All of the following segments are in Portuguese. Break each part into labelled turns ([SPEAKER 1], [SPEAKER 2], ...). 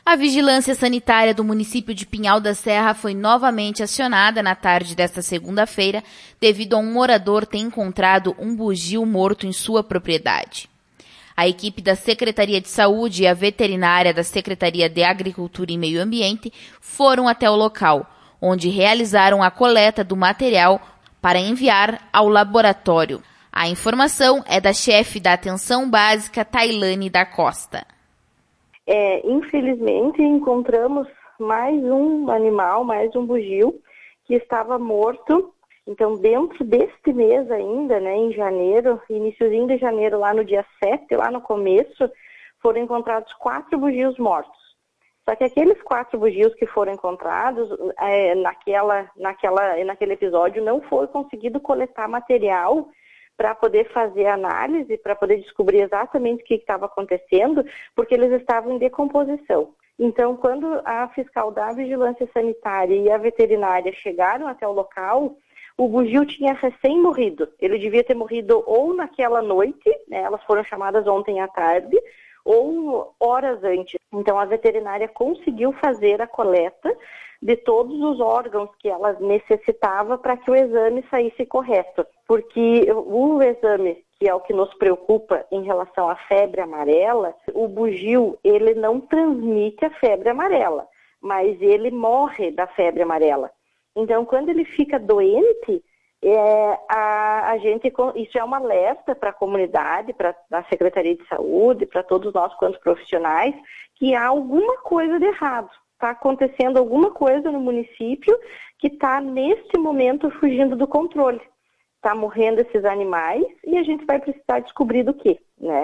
[SPEAKER 1] A vigilância sanitária do município de Pinhal da Serra foi novamente acionada na tarde desta segunda-feira devido a um morador ter encontrado um bugio morto em sua propriedade. A equipe da Secretaria de Saúde e a veterinária da Secretaria de Agricultura e Meio Ambiente foram até o local, onde realizaram a coleta do material para enviar ao laboratório. A informação é da chefe da Atenção Básica, Tailane da Costa.
[SPEAKER 2] Infelizmente, encontramos mais um animal, mais um bugio, que estava morto. Então, dentro deste mês ainda, em janeiro, iniciozinho de janeiro, lá no dia 7, lá no começo, foram encontrados 4 bugios mortos. Só que aqueles 4 bugios que foram encontrados, naquele episódio, não foi conseguido coletar material para poder fazer análise, para poder descobrir exatamente o que estava acontecendo, porque eles estavam em decomposição. Então, quando a fiscal da Vigilância Sanitária e a veterinária chegaram até o local, o bugio tinha recém-morrido. Ele devia ter morrido ou naquela noite, elas foram chamadas ontem à tarde, ou horas antes. Então, a veterinária conseguiu fazer a coleta de todos os órgãos que ela necessitava para que o exame saísse correto. Porque o exame, que é o que nos preocupa em relação à febre amarela, o bugio, ele não transmite a febre amarela, mas ele morre da febre amarela. Então, quando ele fica doente, isso é um alerta para a comunidade, para a Secretaria de Saúde, para todos nós quanto profissionais, que há alguma coisa de errado. Está acontecendo alguma coisa no município que está, neste momento, fugindo do controle. Está morrendo esses animais e a gente vai precisar descobrir do quê,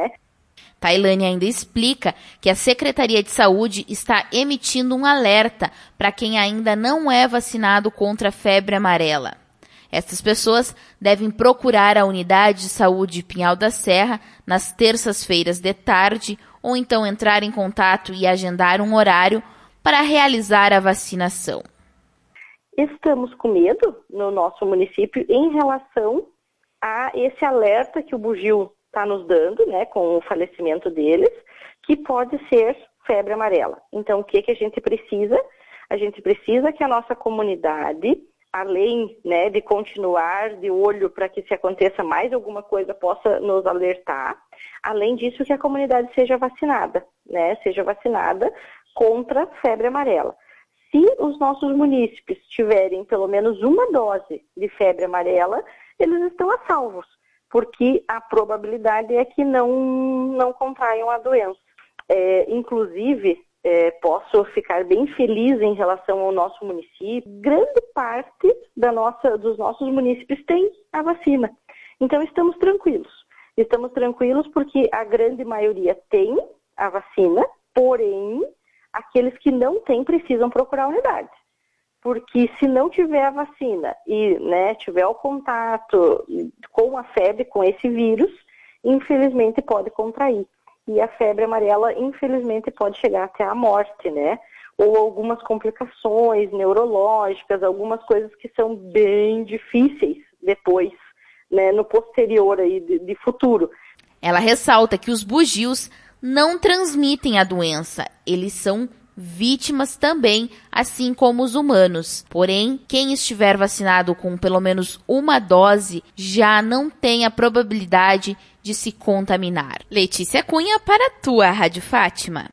[SPEAKER 1] Tailane ainda explica que a Secretaria de Saúde está emitindo um alerta para quem ainda não é vacinado contra a febre amarela. Essas pessoas devem procurar a Unidade de Saúde Pinhal da Serra nas terças-feiras de tarde ou então entrar em contato e agendar um horário para realizar a vacinação.
[SPEAKER 2] Estamos com medo no nosso município em relação a esse alerta que o bugio está nos dando, com o falecimento deles, que pode ser febre amarela. Então, o que a gente precisa? A gente precisa que a nossa comunidade, além de continuar de olho para que se aconteça mais alguma coisa, possa nos alertar. Além disso, que a comunidade seja vacinada, seja vacinada contra a febre amarela. Se os nossos munícipes tiverem pelo menos uma dose de febre amarela, eles estão a salvos, porque a probabilidade é que não contraiam a doença. Inclusive, posso ficar bem feliz em relação ao nosso município. Grande parte dos nossos munícipes tem a vacina. Então, estamos tranquilos. Estamos tranquilos porque a grande maioria tem a vacina, porém, aqueles que não têm precisam procurar a unidade. Porque se não tiver a vacina e tiver o contato com a febre, com esse vírus, infelizmente pode contrair. E a febre amarela, infelizmente, pode chegar até a morte, Ou algumas complicações neurológicas, algumas coisas que são bem difíceis depois, no posterior aí de futuro.
[SPEAKER 1] Ela ressalta que os bugios não transmitem a doença, eles são vítimas também, assim como os humanos. Porém, quem estiver vacinado com pelo menos uma dose já não tem a probabilidade de se contaminar. Letícia Cunha para a tua Rádio Fátima.